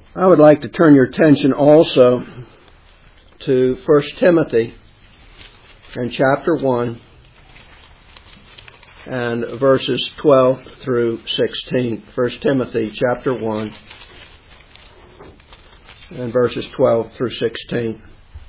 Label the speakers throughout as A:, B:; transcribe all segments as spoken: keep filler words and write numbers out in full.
A: I would like to turn your attention also to First Timothy in chapter one and verses twelve through sixteen. First Timothy chapter one and verses twelve through sixteen.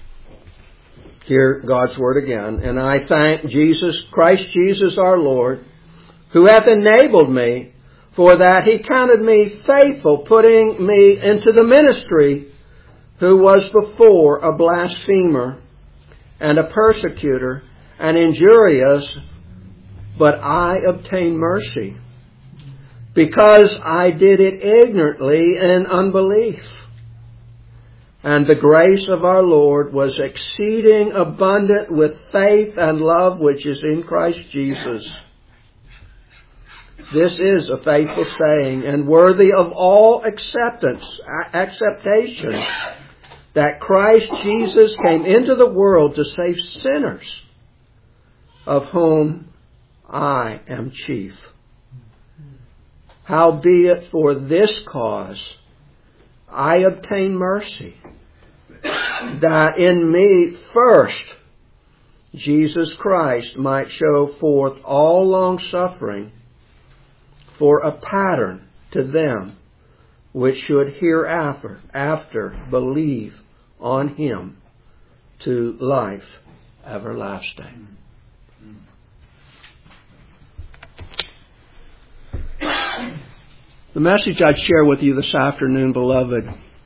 A: Hear God's word again. And I thank Jesus, Christ Jesus our Lord, who hath enabled me, for that he counted me faithful, putting me into the ministry, who was before a blasphemer and a persecutor and injurious, but I obtained mercy, because I did it ignorantly in unbelief. And the grace of our Lord was exceeding abundant with faith and love which is in Christ Jesus. This is a faithful saying and worthy of all acceptance, acceptation, that Christ Jesus came into the world to save sinners, of whom I am chief. Howbeit for this cause I obtain mercy, that in me first Jesus Christ might show forth all long suffering for a pattern to them which should hereafter after believe on him to life everlasting. The message I'd share with you this afternoon, beloved,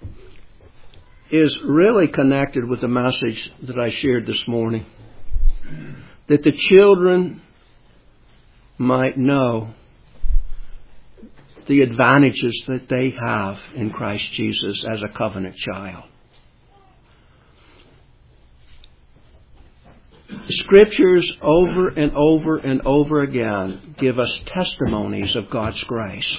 A: is really connected with the message that I shared this morning. That the children might know the advantages that they have in Christ Jesus as a covenant child. The Scriptures over and over and over again give us testimonies of God's grace.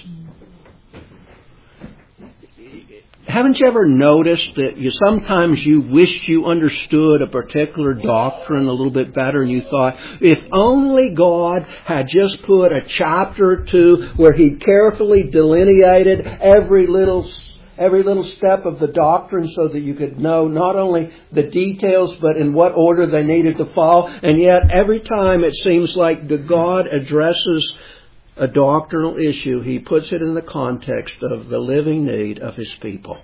A: Haven't you ever noticed that you sometimes you wished you understood a particular doctrine a little bit better, and you thought, if only God had just put a chapter or two where He carefully delineated every little every little step of the doctrine so that you could know not only the details but in what order they needed to fall. And yet every time it seems like the God addresses a doctrinal issue, He puts it in the context of the living need of His people.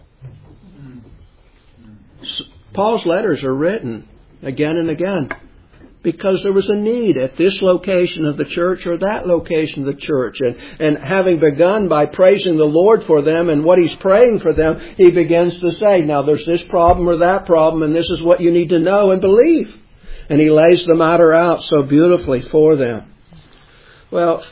A: Paul's letters are written again and again because there was a need at this location of the church or that location of the church. And, and having begun by praising the Lord for them and what He's praying for them, he begins to say, now there's this problem or that problem, and this is what you need to know and believe. And he lays the matter out so beautifully for them. Well,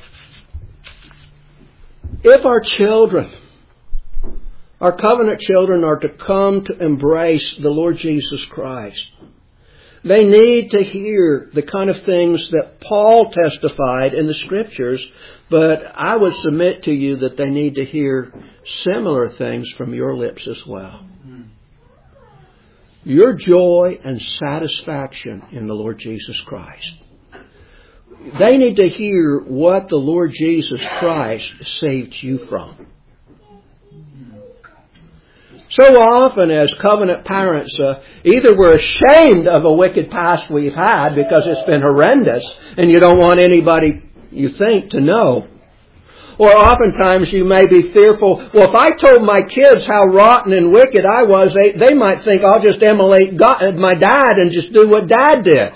A: if our children, our covenant children, are to come to embrace the Lord Jesus Christ, they need to hear the kind of things that Paul testified in the Scriptures, but I would submit to you that they need to hear similar things from your lips as well. Your joy and satisfaction in the Lord Jesus Christ. They need to hear what the Lord Jesus Christ saved you from. So often as covenant parents, uh, either we're ashamed of a wicked past we've had because it's been horrendous and you don't want anybody, you think, to know. Or oftentimes you may be fearful, well, if I told my kids how rotten and wicked I was, they, they might think I'll just emulate God, my dad and just do what Dad did.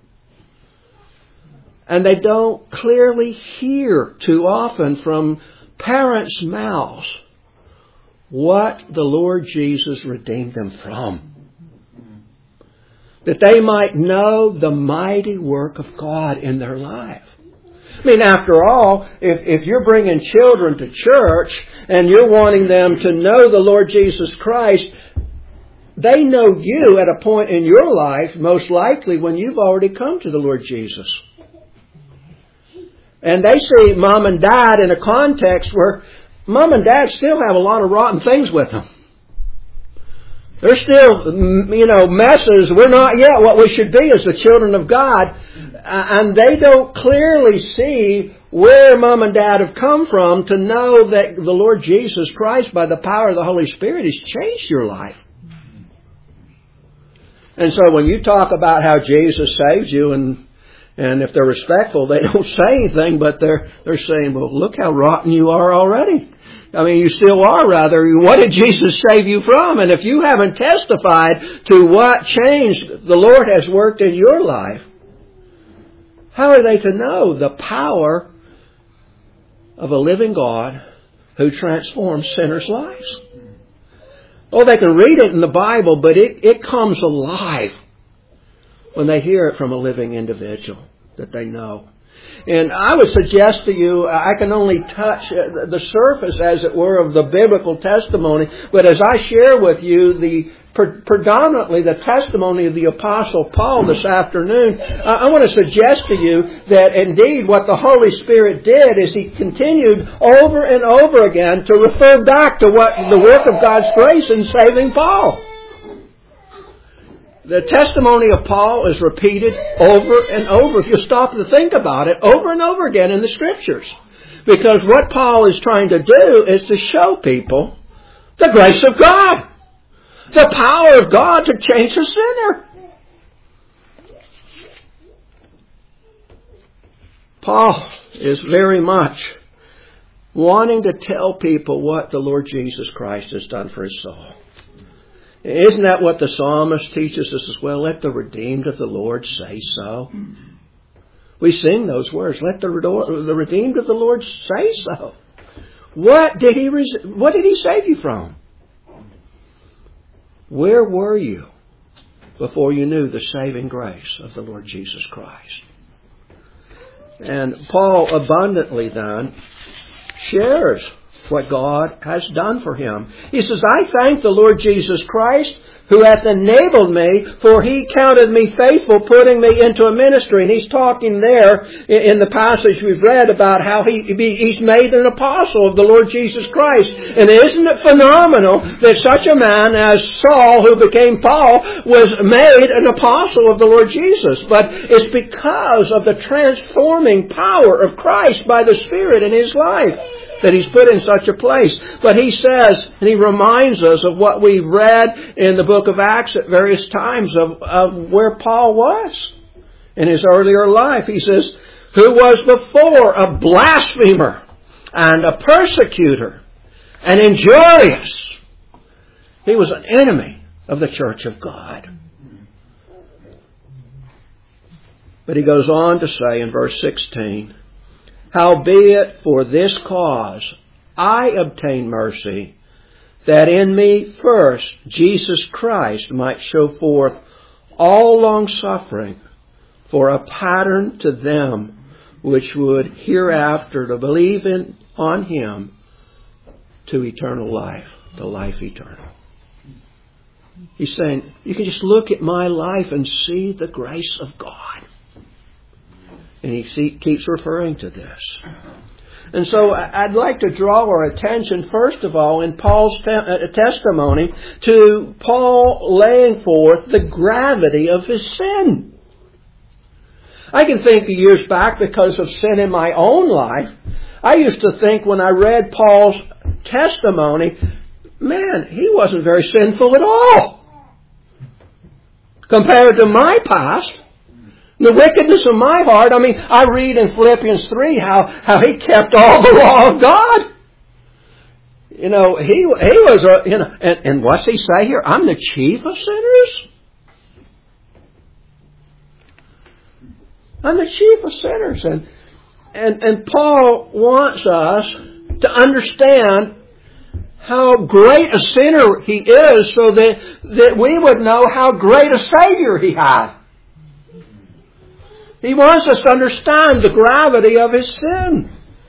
A: And they don't clearly hear too often from parents' mouths what the Lord Jesus redeemed them from. That they might know the mighty work of God in their life. I mean, after all, if, if you're bringing children to church and you're wanting them to know the Lord Jesus Christ, they know you at a point in your life, most likely when you've already come to the Lord Jesus. And they see Mom and Dad in a context where Mom and Dad still have a lot of rotten things with them. They're still, you know, messes. We're not yet what we should be as the children of God. And they don't clearly see where Mom and Dad have come from to know that the Lord Jesus Christ, by the power of the Holy Spirit, has changed your life. And so when you talk about how Jesus saves you, and and if they're respectful, they don't say anything, but they're they're saying, well, look how rotten you are already. I mean, you still are, rather. What did Jesus save you from? And if you haven't testified to what change the Lord has worked in your life, how are they to know the power of a living God who transforms sinners' lives? Oh, they can read it in the Bible, but it, it comes alive when they hear it from a living individual that they know. And I would suggest to you, I can only touch the surface, as it were, of the biblical testimony, but as I share with you the predominantly the testimony of the Apostle Paul this afternoon, I want to suggest to you that indeed what the Holy Spirit did is He continued over and over again to refer back to what the work of God's grace in saving Paul. The testimony of Paul is repeated over and over, if you stop to think about it, over and over again in the Scriptures. Because what Paul is trying to do is to show people the grace of God. The power of God to change a sinner. Paul is very much wanting to tell people what the Lord Jesus Christ has done for his soul. Isn't that what the psalmist teaches us as well? Let the redeemed of the Lord say so. We sing those words. Let the, the redeemed of the Lord say so. What did he what did he save you from? Where were you before you knew the saving grace of the Lord Jesus Christ? And Paul abundantly then shares what God has done for him. He says, I thank the Lord Jesus Christ, who hath enabled me, for He counted me faithful, putting me into a ministry. And he's talking there in the passage we've read about how he, he's made an apostle of the Lord Jesus Christ. And isn't it phenomenal that such a man as Saul, who became Paul, was made an apostle of the Lord Jesus? But it's because of the transforming power of Christ by the Spirit in his life that he's put in such a place. But he says, and he reminds us of what we've read in the book of Acts at various times of, of where Paul was in his earlier life. He says, who was before a blasphemer and a persecutor and injurious. He was an enemy of the church of God. But he goes on to say in verse sixteen, howbeit for this cause I obtain mercy, that in me first Jesus Christ might show forth all longsuffering for a pattern to them which would hereafter to believe in on Him to eternal life, to life eternal. He's saying, you can just look at my life and see the grace of God. And he see, keeps referring to this. And so I'd like to draw our attention, first of all, in Paul's te- uh, testimony to Paul laying forth the gravity of his sin. I can think of years back, because of sin in my own life, I used to think when I read Paul's testimony, man, he wasn't very sinful at all compared to my past. The wickedness of my heart. I mean, I read in Philippians three how, how he kept all the law of God. You know, he he was, a, you know, and, and what's he say here? I'm the chief of sinners? I'm the chief of sinners. And, and, and Paul wants us to understand how great a sinner he is, so that, that we would know how great a Savior he had. He wants us to understand the gravity of his sin.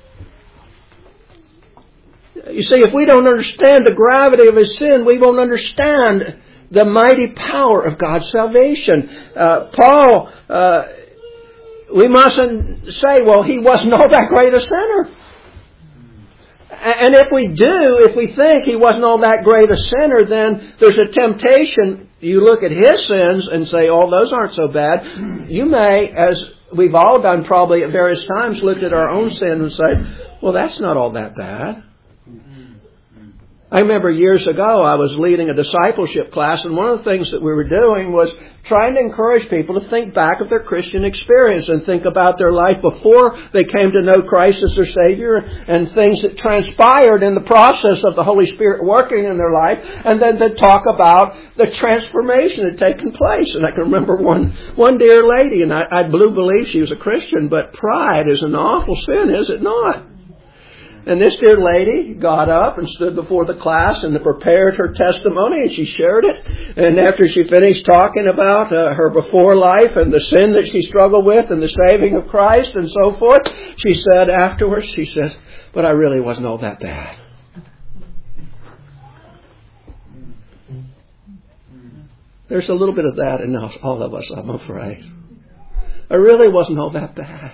A: You see, if we don't understand the gravity of his sin, we won't understand the mighty power of God's salvation. Uh, Paul, uh, we mustn't say, well, he wasn't all that great a sinner. And if we do, if we think he wasn't all that great a sinner, then there's a temptation. You look at his sins and say, oh, those aren't so bad. You may, as we've all done probably at various times looked at our own sin and say, well, that's not all that bad. I remember years ago I was leading a discipleship class, and one of the things that we were doing was trying to encourage people to think back of their Christian experience and think about their life before they came to know Christ as their Savior and things that transpired in the process of the Holy Spirit working in their life, and then to talk about the transformation that had taken place. And I can remember one one dear lady, and I, I do believe she was a Christian, but pride is an awful sin, is it not? And this dear lady got up and stood before the class and prepared her testimony, and she shared it. And after she finished talking about uh, her before life and the sin that she struggled with and the saving of Christ and so forth, she said afterwards, she says, but I really wasn't all that bad. There's a little bit of that in all of us, I'm afraid. I really wasn't all that bad.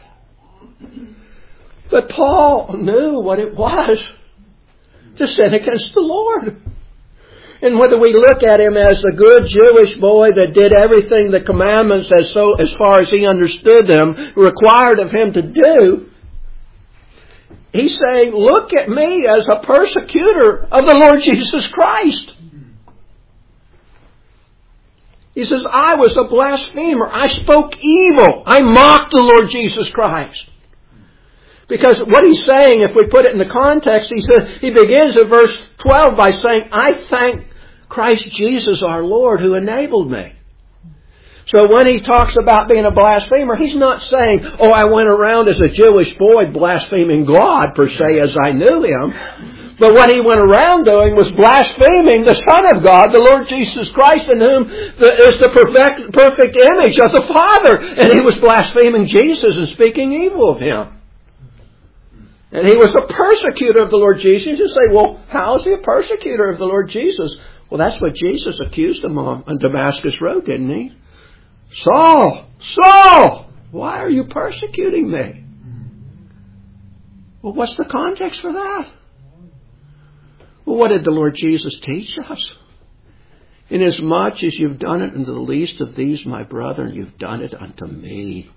A: But Paul knew what it was to sin against the Lord. And whether we look at him as a good Jewish boy that did everything the commandments as so as far as he understood them required of him to do, he's saying, look at me as a persecutor of the Lord Jesus Christ. He says, I was a blasphemer. I spoke evil. I mocked the Lord Jesus Christ. Because what he's saying, if we put it in the context, he says, he begins at verse twelve by saying, I thank Christ Jesus our Lord who enabled me. So when he talks about being a blasphemer, he's not saying, oh, I went around as a Jewish boy blaspheming God per se as I knew him. But what he went around doing was blaspheming the Son of God, the Lord Jesus Christ, in whom the, is the perfect, perfect image of the Father. And he was blaspheming Jesus and speaking evil of him. And he was a persecutor of the Lord Jesus. You say, well, how is he a persecutor of the Lord Jesus? Well, that's what Jesus accused him of on Damascus Road, didn't he? Saul, Saul, why are you persecuting me? Well, what's the context for that? Well, what did the Lord Jesus teach us? Inasmuch as you've done it unto the least of these, my brethren, you've done it unto me.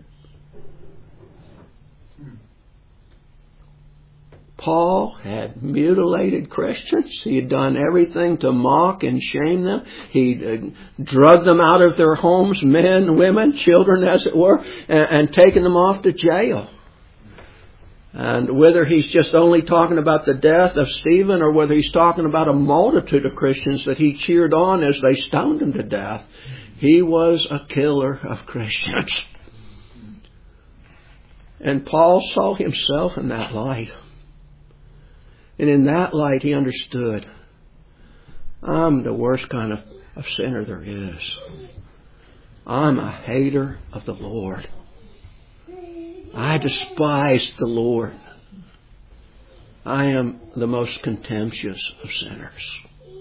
A: Paul had mutilated Christians. He had done everything to mock and shame them. He uh, drugged them out of their homes, men, women, children, as it were, and, and taken them off to jail. And whether he's just only talking about the death of Stephen or whether he's talking about a multitude of Christians that he cheered on as they stoned him to death, he was a killer of Christians. And Paul saw himself in that light. And in that light, he understood, I'm the worst kind of, of sinner there is. I'm a hater of the Lord. I despise the Lord. I am the most contemptuous of sinners.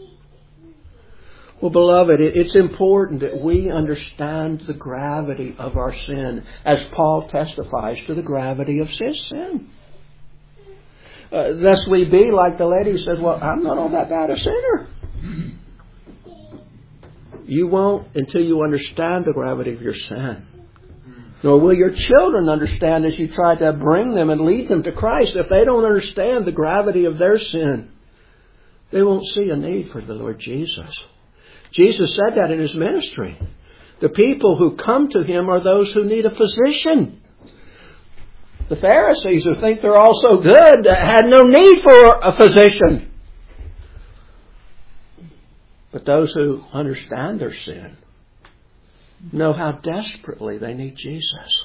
A: Well, beloved, it's important that we understand the gravity of our sin, as Paul testifies to the gravity of his sin. Uh, lest we be like the lady who says, well, I'm not all that bad a sinner. You won't until you understand the gravity of your sin. Nor will your children understand as you try to bring them and lead them to Christ. If they don't understand the gravity of their sin, they won't see a need for the Lord Jesus. Jesus said that in his ministry. The people who come to him are those who need a physician. The Pharisees, who think they're all so good, had no need for a physician. But those who understand their sin know how desperately they need Jesus.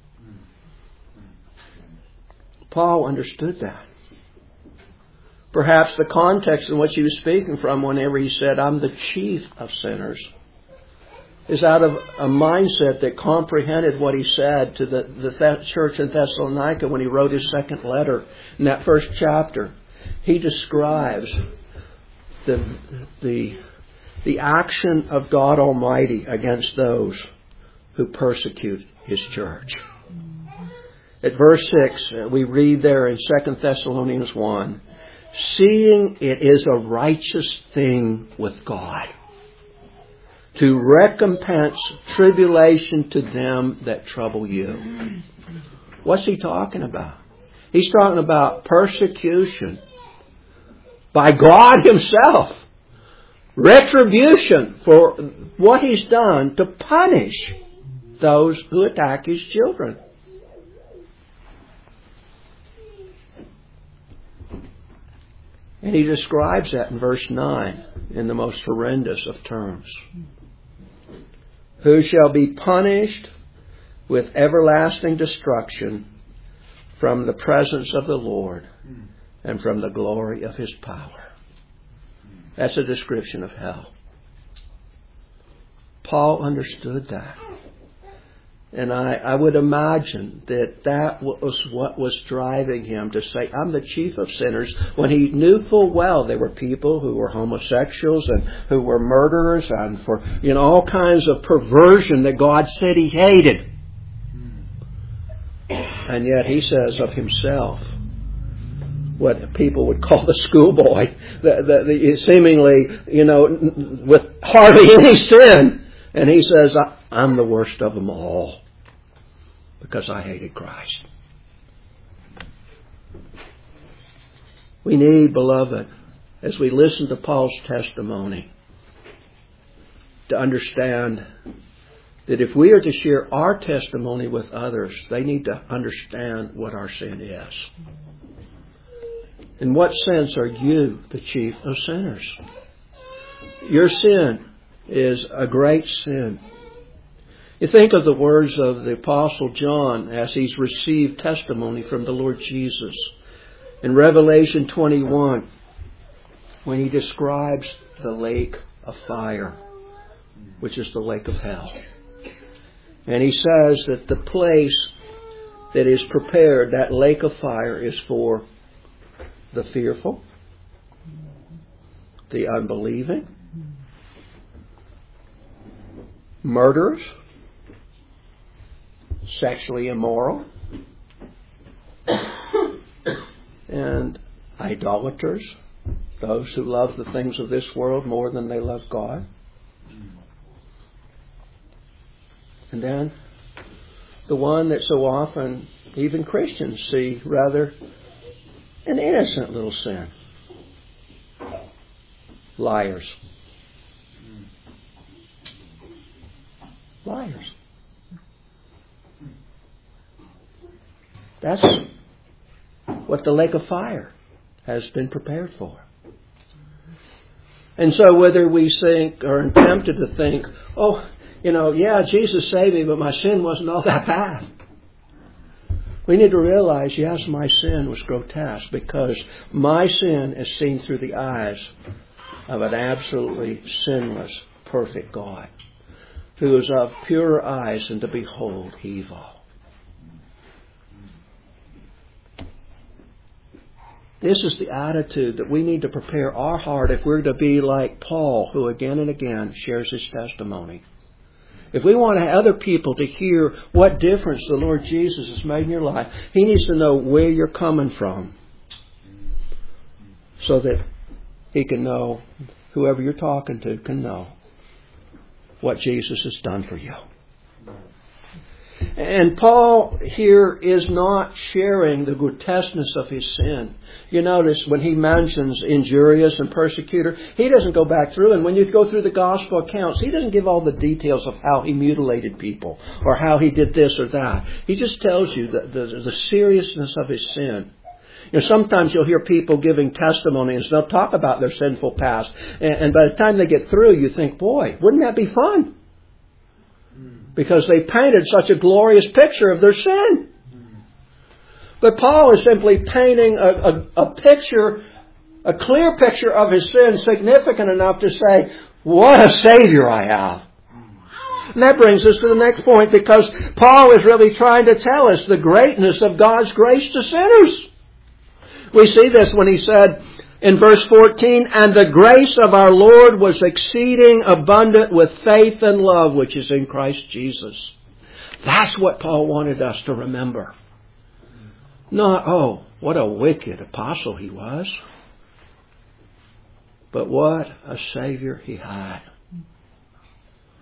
A: Paul understood that. Perhaps the context in which he was speaking from whenever he said, I'm the chief of sinners, is out of a mindset that comprehended what he said to the, the church in Thessalonica when he wrote his second letter. In that first chapter, he describes the, the, the action of God Almighty against those who persecute his church. At verse six, we read there in Second Thessalonians one, seeing it is a righteous thing with God. to recompense tribulation to them that trouble you. What's he talking about? He's talking about persecution by God himself. Retribution for what he's done to punish those who attack his children. And he describes that in verse nine in the most horrendous of terms. Who shall be punished with everlasting destruction from the presence of the Lord and from the glory of his power. That's a description of hell. Paul understood that. And I, I would imagine that that was what was driving him to say, I'm the chief of sinners, when he knew full well there were people who were homosexuals and who were murderers and for, you know, all kinds of perversion that God said he hated. And yet he says of himself, what people would call the schoolboy, the, the, the seemingly, you know, with hardly any sin. And he says, I'm the worst of them all because I hated Christ. We need, beloved, as we listen to Paul's testimony, to understand that if we are to share our testimony with others, they need to understand what our sin is. In what sense are you the chief of sinners? Your sin is a great sin. You think of the words of the Apostle John as he's received testimony from the Lord Jesus. In Revelation twenty-one, when he describes the lake of fire, which is the lake of hell. And he says that the place that is prepared, that lake of fire, is for the fearful, the unbelieving, murderers, sexually immoral, and idolaters, those who love the things of this world more than they love God. And then the one that so often even Christians see rather an innocent little sin. Liars. Liars. That's what the lake of fire has been prepared for. And so whether we think or are tempted to think, oh, you know, yeah, Jesus saved me, but my sin wasn't all that bad. We need to realize, yes, my sin was grotesque because my sin is seen through the eyes of an absolutely sinless, perfect God who is of pure eyes and to behold evil. This is the attitude that we need to prepare our heart if we're to be like Paul, who again and again shares his testimony. If we want other people to hear what difference the Lord Jesus has made in your life, he needs to know where you're coming from so that he can know, whoever you're talking to can know what Jesus has done for you. And Paul here is not sharing the grotesqueness of his sin. You notice when he mentions injurious and persecutor, he doesn't go back through. And when you go through the gospel accounts, he doesn't give all the details of how he mutilated people or how he did this or that. He just tells you the, the, the seriousness of his sin. You know, sometimes you'll hear people giving testimonies. They'll talk about their sinful past. And, and by the time they get through, you think, boy, wouldn't that be fun? Because they painted such a glorious picture of their sin. But Paul is simply painting a, a, a picture, a clear picture of his sin, significant enough to say, what a Savior I have. And that brings us to the next point, because Paul is really trying to tell us the greatness of God's grace to sinners. We see this when he said, in verse fourteen, and the grace of our Lord was exceeding abundant with faith and love, which is in Christ Jesus. That's what Paul wanted us to remember. Not, oh, what a wicked apostle he was. But what a Savior he had.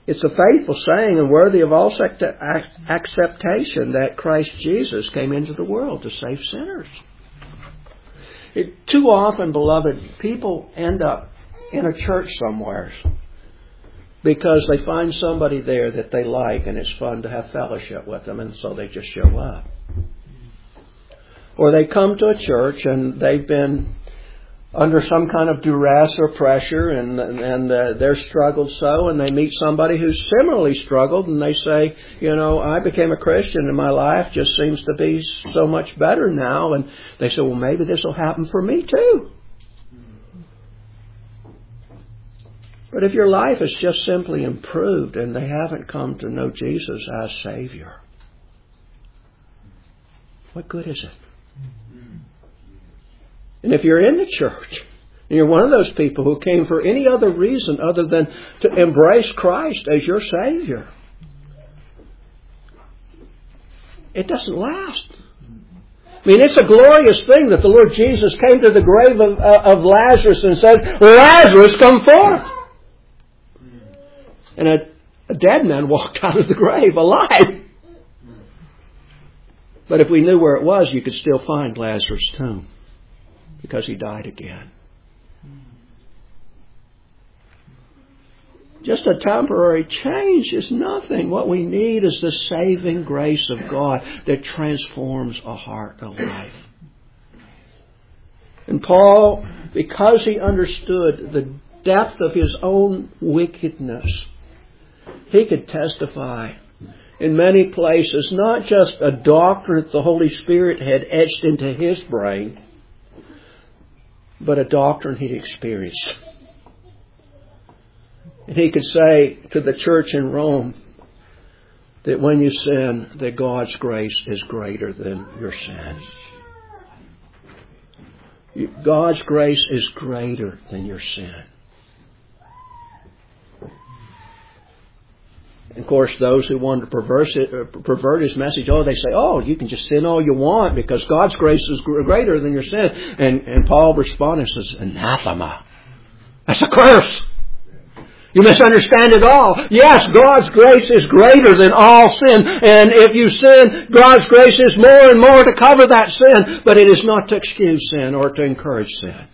A: It's a faithful saying and worthy of all acceptation that Christ Jesus came into the world to save sinners. It, too often, beloved, people end up in a church somewhere because they find somebody there that they like and it's fun to have fellowship with them, and so they just show up. Or they come to a church and they've been under some kind of duress or pressure, and and uh, they're struggled so, and they meet somebody who's similarly struggled, and they say, you know, I became a Christian and my life just seems to be so much better now. And they say, well, maybe this will happen for me too. But if your life is just simply improved and they haven't come to know Jesus as Savior, what good is it? And if you're in the church, and you're one of those people who came for any other reason other than to embrace Christ as your Savior, it doesn't last. I mean, it's a glorious thing that the Lord Jesus came to the grave of, uh, of Lazarus and said, Lazarus, come forth. And a, a dead man walked out of the grave alive. But if we knew where it was, you could still find Lazarus' tomb, because he died again. Just a temporary change is nothing. What we need is the saving grace of God that transforms a heart, a life. And Paul, because he understood the depth of his own wickedness, he could testify in many places, not just a doctrine that the Holy Spirit had etched into his brain, but a doctrine he'd experienced. And he could say to the church in Rome that when you sin, that God's grace is greater than your sin. God's grace is greater than your sin. And of course, those who want to perverse it, uh, pervert his message, oh, they say, oh, you can just sin all you want because God's grace is greater than your sin. And, and Paul responded and says, anathema. That's a curse. You misunderstand it all. Yes, God's grace is greater than all sin. And if you sin, God's grace is more and more to cover that sin. But it is not to excuse sin or to encourage sin.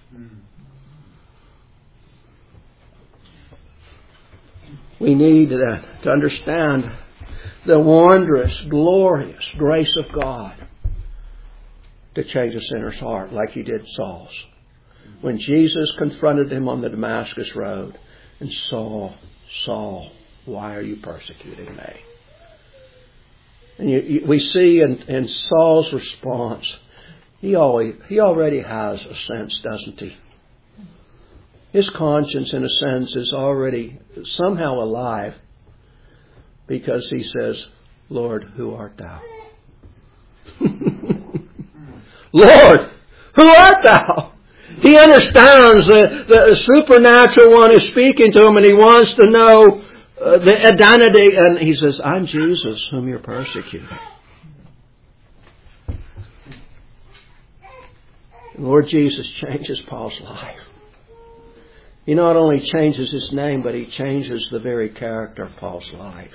A: We need uh, to understand the wondrous, glorious grace of God to change a sinner's heart like He did Saul's. When Jesus confronted him on the Damascus road, and Saul, Saul, why are you persecuting me? And you, you, we see in, in Saul's response, he always, he already has a sense, doesn't he? His conscience, in a sense, is already somehow alive because he says, Lord, who art thou? Lord, who art thou? He understands that the supernatural one is speaking to him and he wants to know uh, the identity. And he says, I'm Jesus whom you're persecuting. The Lord Jesus changes Paul's life. He not only changes his name, but he changes the very character of Paul's life.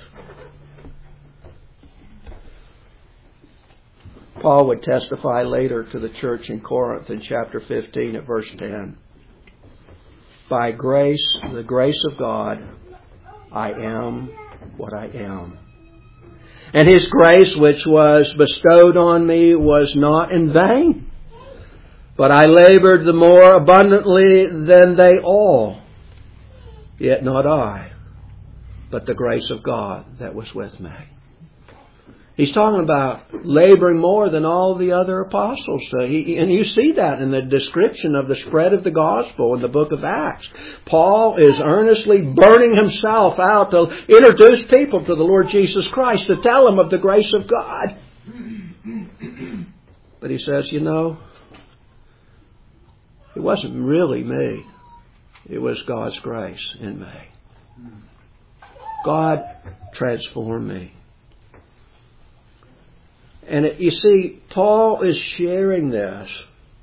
A: Paul would testify later to the church in Corinth in chapter fifteen at verse ten. By grace, the grace of God, I am what I am. And His grace which was bestowed on me was not in vain, but I labored the more abundantly than they all. Yet not I, but the grace of God that was with me. He's talking about laboring more than all the other apostles. Uh, he, and you see that in the description of the spread of the gospel in the book of Acts. Paul is earnestly burning himself out to introduce people to the Lord Jesus Christ, to tell them of the grace of God. But he says, you know, it wasn't really me. It was God's grace in me. God transformed me. And it, you see, Paul is sharing this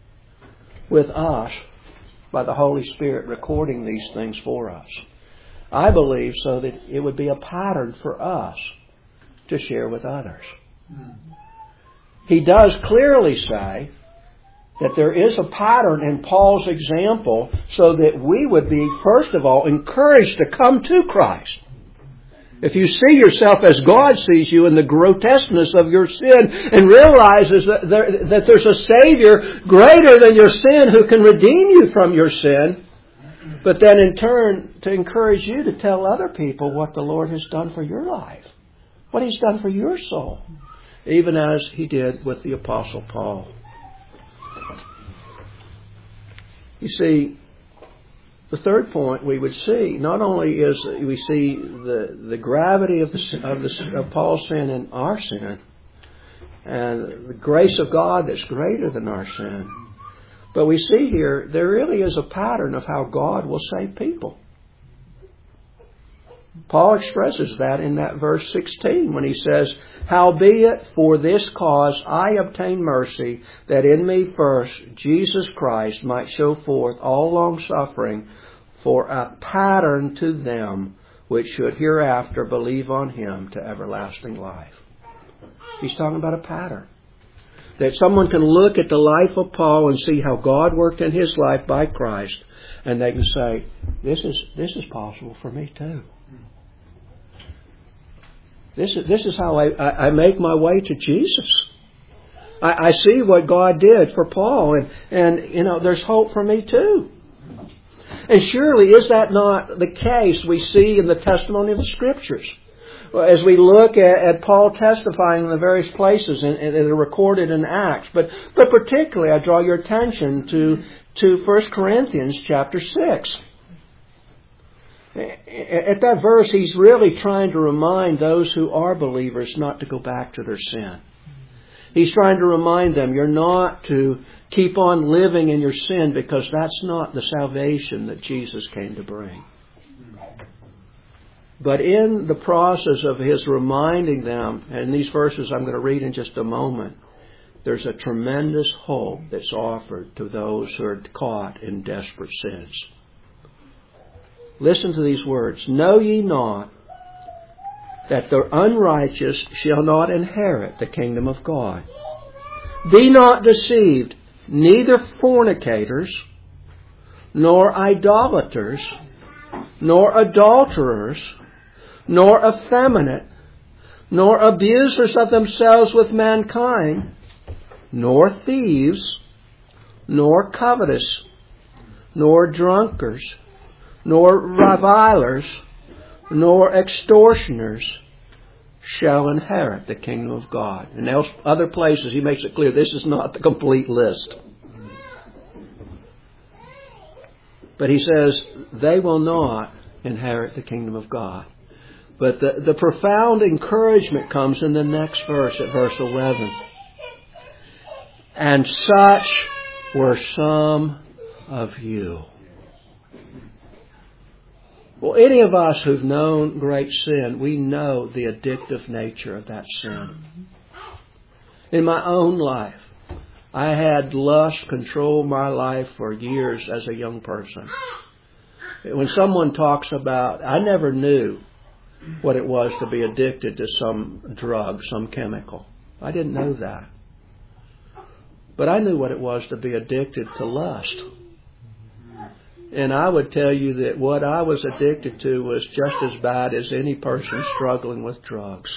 A: with us by the Holy Spirit recording these things for us. I believe so that it would be a pattern for us to share with others. He does clearly say that there is a pattern in Paul's example so that we would be, first of all, encouraged to come to Christ. If you see yourself as God sees you in the grotesqueness of your sin and realizes that, there, that there's a Savior greater than your sin who can redeem you from your sin, but then in turn to encourage you to tell other people what the Lord has done for your life, what He's done for your soul, even as He did with the Apostle Paul. You see, the third point we would see, not only is we see the, the gravity of, the, of, the, of Paul's sin and our sin, and the grace of God that's greater than our sin, but we see here there really is a pattern of how God will save people. Paul expresses that in that verse sixteen when he says, "Howbeit for this cause I obtain mercy, that in me first Jesus Christ might show forth all longsuffering for a pattern to them which should hereafter believe on Him to everlasting life." He's talking about a pattern. That someone can look at the life of Paul and see how God worked in his life by Christ, and they can say, this is this is possible for me too. This is, this is how I, I, I make my way to Jesus. I, I see what God did for Paul, and, and you know, there's hope for me too. And surely is that not the case we see in the testimony of the Scriptures? As we look at, at Paul testifying in the various places and, and that are recorded in Acts, but but particularly I draw your attention to to First Corinthians chapter six. At that verse, he's really trying to remind those who are believers not to go back to their sin. He's trying to remind them you're not to keep on living in your sin, because that's not the salvation that Jesus came to bring. But in the process of his reminding them, and these verses I'm going to read in just a moment, there's a tremendous hope that's offered to those who are caught in desperate sins. Listen to these words. "Know ye not that the unrighteous shall not inherit the kingdom of God? Be not deceived, neither fornicators, nor idolaters, nor adulterers, nor effeminate, nor abusers of themselves with mankind, nor thieves, nor covetous, nor drunkards, nor revilers, nor extortioners shall inherit the kingdom of God." And else, other places he makes it clear this is not the complete list. But he says they will not inherit the kingdom of God. But the, the profound encouragement comes in the next verse, at verse eleven. "And such were some of you." Well, any of us who've known great sin, we know the addictive nature of that sin. In my own life, I had lust control my life for years as a young person. When someone talks about, I never knew what it was to be addicted to some drug, some chemical. I didn't know that. But I knew what it was to be addicted to lust. And I would tell you that what I was addicted to was just as bad as any person struggling with drugs.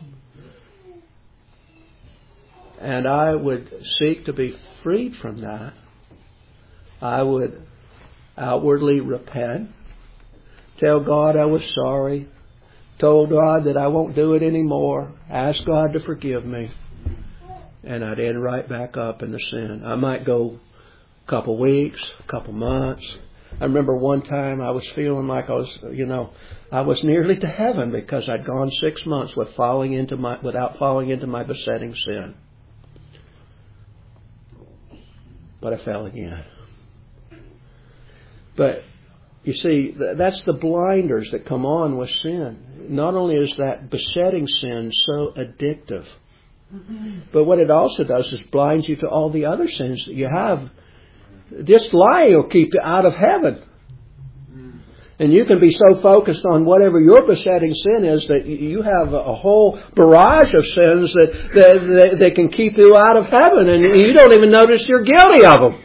A: And I would seek to be freed from that. I would outwardly repent, tell God I was sorry, told God that I won't do it anymore, ask God to forgive me, and I'd end right back up in the sin. I might go a couple weeks, a couple months. I remember one time I was feeling like I was, you know, I was nearly to heaven because I'd gone six months with falling into my, without falling into my besetting sin. But I fell again. But you see, that's the blinders that come on with sin. Not only is that besetting sin so addictive, but what it also does is blinds you to all the other sins that you have. Just lying will keep you out of heaven. And you can be so focused on whatever your besetting sin is that you have a whole barrage of sins that, that, that, that can keep you out of heaven, and you don't even notice you're guilty of them.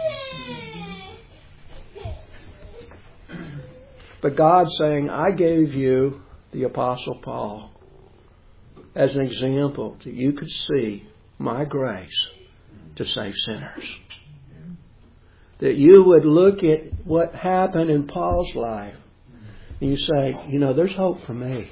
A: But God's saying, I gave you the Apostle Paul as an example that you could see my grace to save sinners. That you would look at what happened in Paul's life and you say, you know, there's hope for me.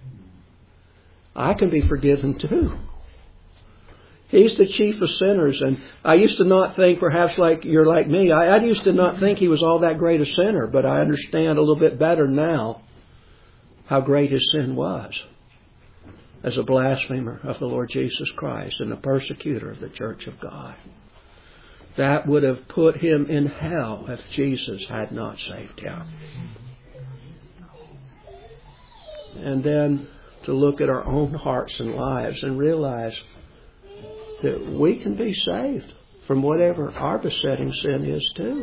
A: I can be forgiven too. He's the chief of sinners, and I used to not think, perhaps like you're like me, I, I used to not think he was all that great a sinner, but I understand a little bit better now how great his sin was as a blasphemer of the Lord Jesus Christ and a persecutor of the church of God. That would have put him in hell if Jesus had not saved him. And then to look at our own hearts and lives and realize that we can be saved from whatever our besetting sin is too.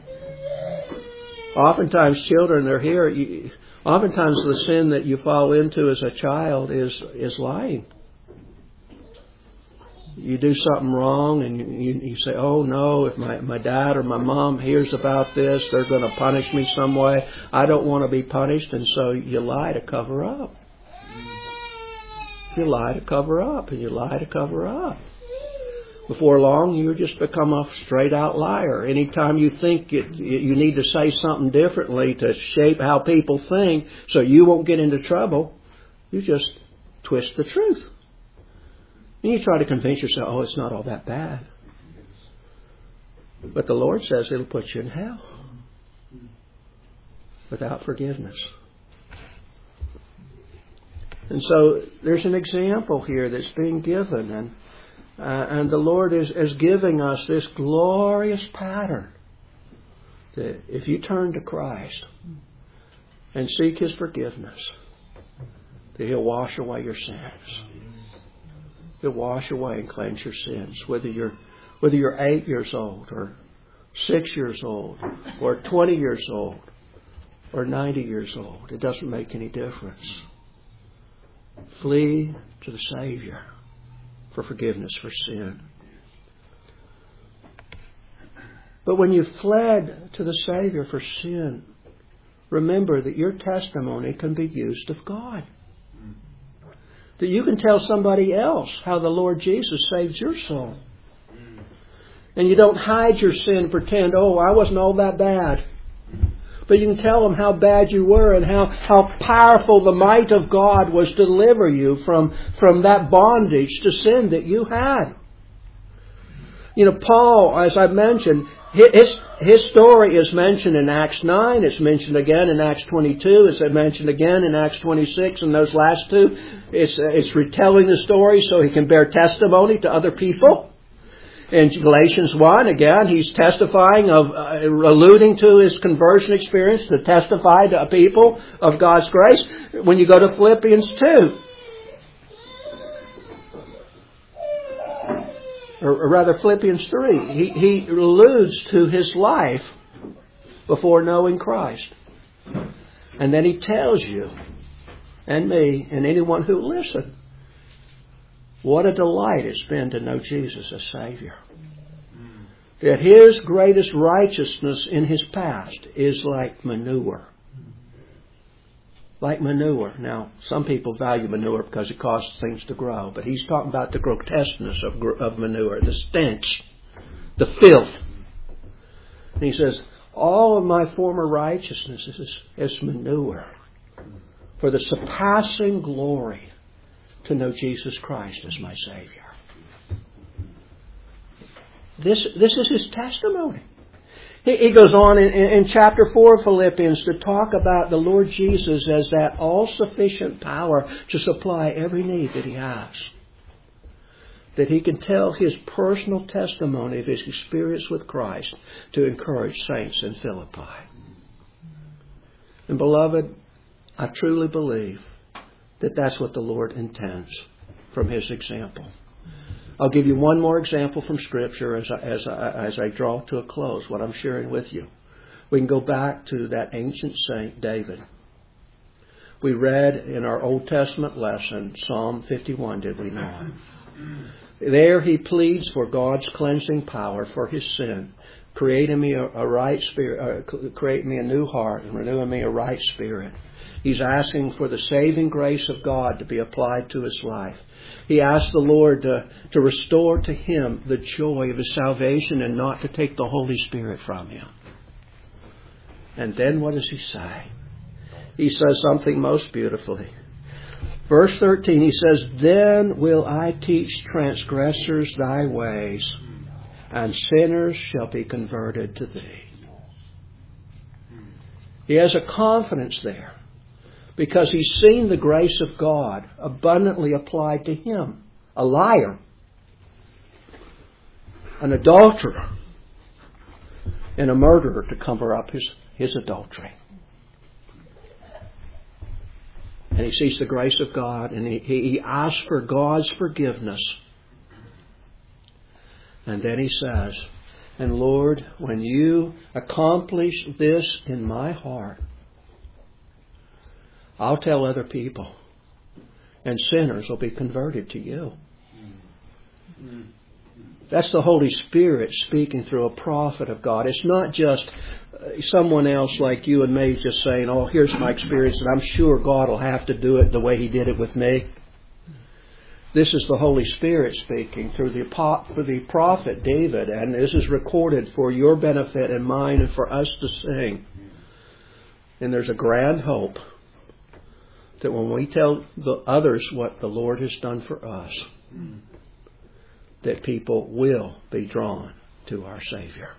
A: Oftentimes children are here. You, oftentimes the sin that you fall into as a child is, is lying. You do something wrong and you, you say, oh no, if my, my dad or my mom hears about this, they're going to punish me some way. I don't want to be punished, and so you lie to cover up. You lie to cover up and you lie to cover up. Before long, you just become a straight out liar. Anytime you think it, you need to say something differently to shape how people think so you won't get into trouble, you just twist the truth. And you try to convince yourself, oh, it's not all that bad. But the Lord says it'll put you in hell without forgiveness. And so there's an example here that's being given, and uh, and the Lord is, is giving us this glorious pattern that if you turn to Christ and seek His forgiveness, that He'll wash away your sins. He'll wash away and cleanse your sins, whether you're whether you're eight years old or six years old or twenty years old or ninety years old. It doesn't make any difference. Flee to the Savior for forgiveness for sin. But when you fled to the Savior for sin, remember that your testimony can be used of God. That you can tell somebody else how the Lord Jesus saved your soul. And you don't hide your sin and pretend, oh, I wasn't all that bad. But you can tell them how bad you were and how, how powerful the might of God was to deliver you from, from that bondage to sin that you had. You know, Paul, as I mentioned, his, his story is mentioned in Acts nine. It's mentioned again in Acts twenty-two. It's mentioned again in Acts twenty-six. And those last two, it's, it's retelling the story so he can bear testimony to other people. In Galatians one, again, he's testifying of, uh, alluding to his conversion experience to testify to people of God's grace. When you go to Philippians two, or rather Philippians three, he, he alludes to his life before knowing Christ. And then he tells you, and me, and anyone who listens, what a delight it's been to know Jesus as Savior. That His greatest righteousness in His past is like manure. Like manure. Now, some people value manure because it causes things to grow. But he's talking about the grotesqueness of, of manure, the stench, the filth. And he says, all of my former righteousness is, is manure for the surpassing glory to know Jesus Christ as my Savior. This, this is his testimony. He, he goes on in, in, in chapter four of Philippians to talk about the Lord Jesus as that all-sufficient power to supply every need that He has. That he can tell his personal testimony of his experience with Christ to encourage saints in Philippi. And beloved, I truly believe that that's what the Lord intends from His example. I'll give you one more example from Scripture as I, as I, as I draw to a close what I'm sharing with you. We can go back to that ancient saint, David. We read in our Old Testament lesson, Psalm fifty-one, did we not? There he pleads for God's cleansing power for his sin. Create in me a, a right spirit, uh, create in me a new heart, and renew in me a right spirit. He's asking for the saving grace of God to be applied to his life. He asks the Lord to, to restore to him the joy of his salvation and not to take the Holy Spirit from him. And then what does he say? He says something most beautifully. Verse thirteen, he says, Then will I teach transgressors thy ways, and sinners shall be converted to thee. He has a confidence there because he's seen the grace of God abundantly applied to him. A liar, an adulterer, and a murderer to cover up his, his adultery. And he sees the grace of God, and he, he asks for God's forgiveness. And then he says, And Lord, when you accomplish this in my heart, I'll tell other people, and sinners will be converted to you. That's the Holy Spirit speaking through a prophet of God. It's not just someone else like you and me just saying, oh, here's my experience, and I'm sure God will have to do it the way he did it with me. This is the Holy Spirit speaking through the, for the prophet David, and this is recorded for your benefit and mine and for us to sing. And there's a grand hope that when we tell the others what the Lord has done for us, that people will be drawn to our Savior.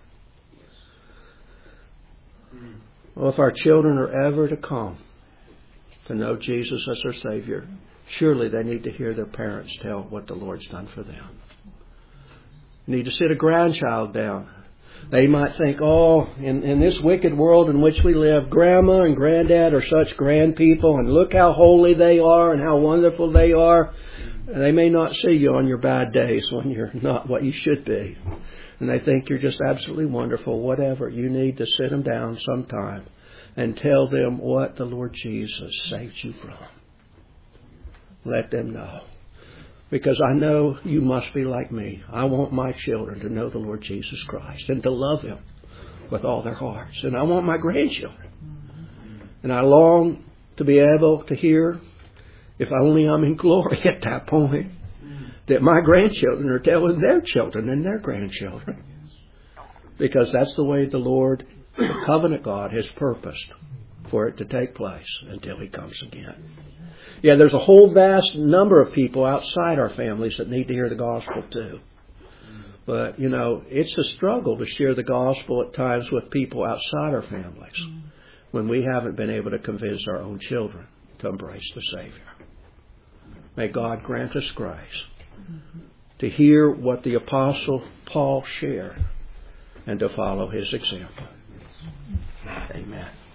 A: Well, if our children are ever to come to know Jesus as their Savior, surely they need to hear their parents tell what the Lord's done for them. You need to sit a grandchild down. They might think, oh, in, in this wicked world in which we live, Grandma and Granddad are such grand people, and look how holy they are and how wonderful they are. And they may not see you on your bad days when you're not what you should be. And they think you're just absolutely wonderful, whatever. You need to sit them down sometime and tell them what the Lord Jesus saved you from. Let them know. Because I know you must be like me. I want my children to know the Lord Jesus Christ and to love Him with all their hearts. And I want my grandchildren. And I long to be able to hear, if only I'm in glory at that point, that my grandchildren are telling their children and their grandchildren. Because that's the way the Lord, the covenant God, has purposed for it to take place until He comes again. Yeah, there's a whole vast number of people outside our families that need to hear the gospel too. But, you know, it's a struggle to share the gospel at times with people outside our families when we haven't been able to convince our own children to embrace the Savior. May God grant us grace to hear what the Apostle Paul shared and to follow his example. Amen.